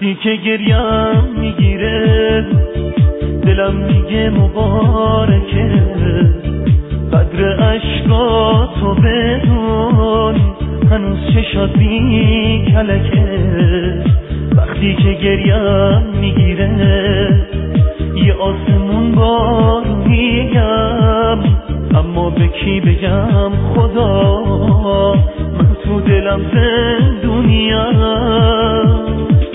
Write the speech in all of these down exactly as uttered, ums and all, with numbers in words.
وقتی که گریم میگیره دلم میگه مبارکه، قدر عشقاتو بدون هنوز چشات بی کلکه. وقتی که گریم میگیره یه آسمون بار میگم، اما به کی بگم خدا من تو دلم زندونیم.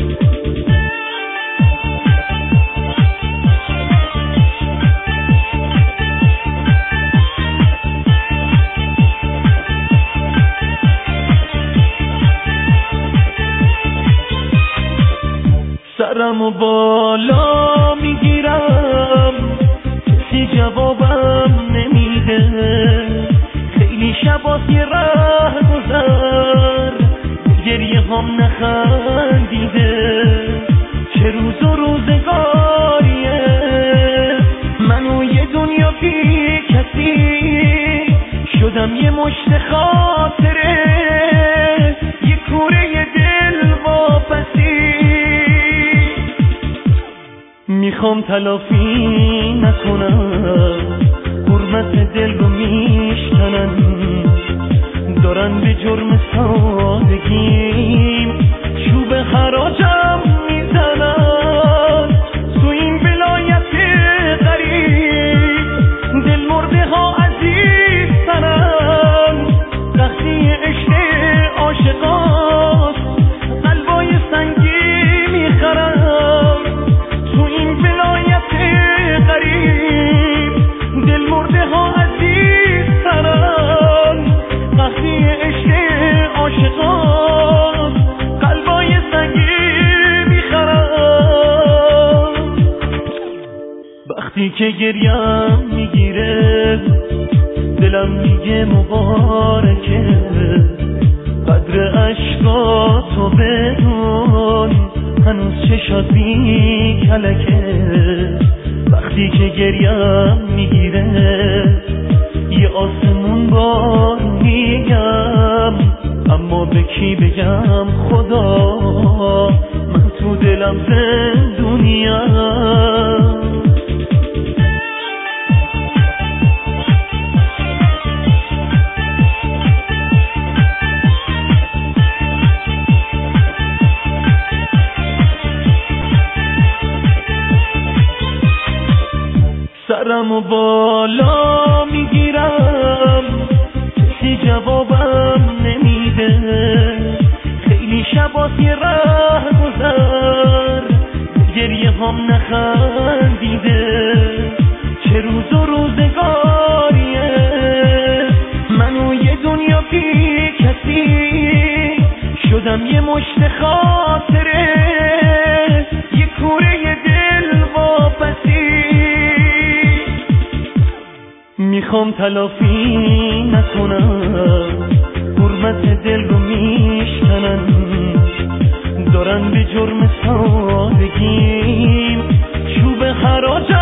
سرمو بالا میگیرم کسی جوابم نمیده، خیلی شباس یه ره گذر گریه هم نخندیده. چه روز و روزگاریه منو یه دنیا بی کسی، شدم یه مشت خاطره یه کوره دل واپسی. میخوام تلافی نکنم حرمت دل رو میشکنن، دارن به جرم سادگیم چوب حراجم میزنن. تو این ولایت غریب دل مرده ها عزیز ترن، وقتی عشق عاشقاست قلبای سنگی میخرن. تو این ولایت غریب دل مرده ها عزیز ترن، وقتی عشق عاشقان قلبای سنگی میخرن. وقتی که گریم میگیره دلم میگه مبارکه، قدر عشقاتو بدون هنوز چشات بی کلکه. وقتی که گریم میگیره یه آسمون بار میگم، اما به کی بگم خدا من تو دلم زندونیم. سرمو بالا میگیرم کسی جوابم نمیده، خیلی شباس یه ره گذر گریه هم نخندیده. چه روز و روزگاریه منو یه دنیا بی کسی، شدم یه مشت خاطره یه کوره دل واپسی. میخوام تلافی نکنم حرمت دل رو میشکنن، دارن به جرم سادگیم چوب حراجم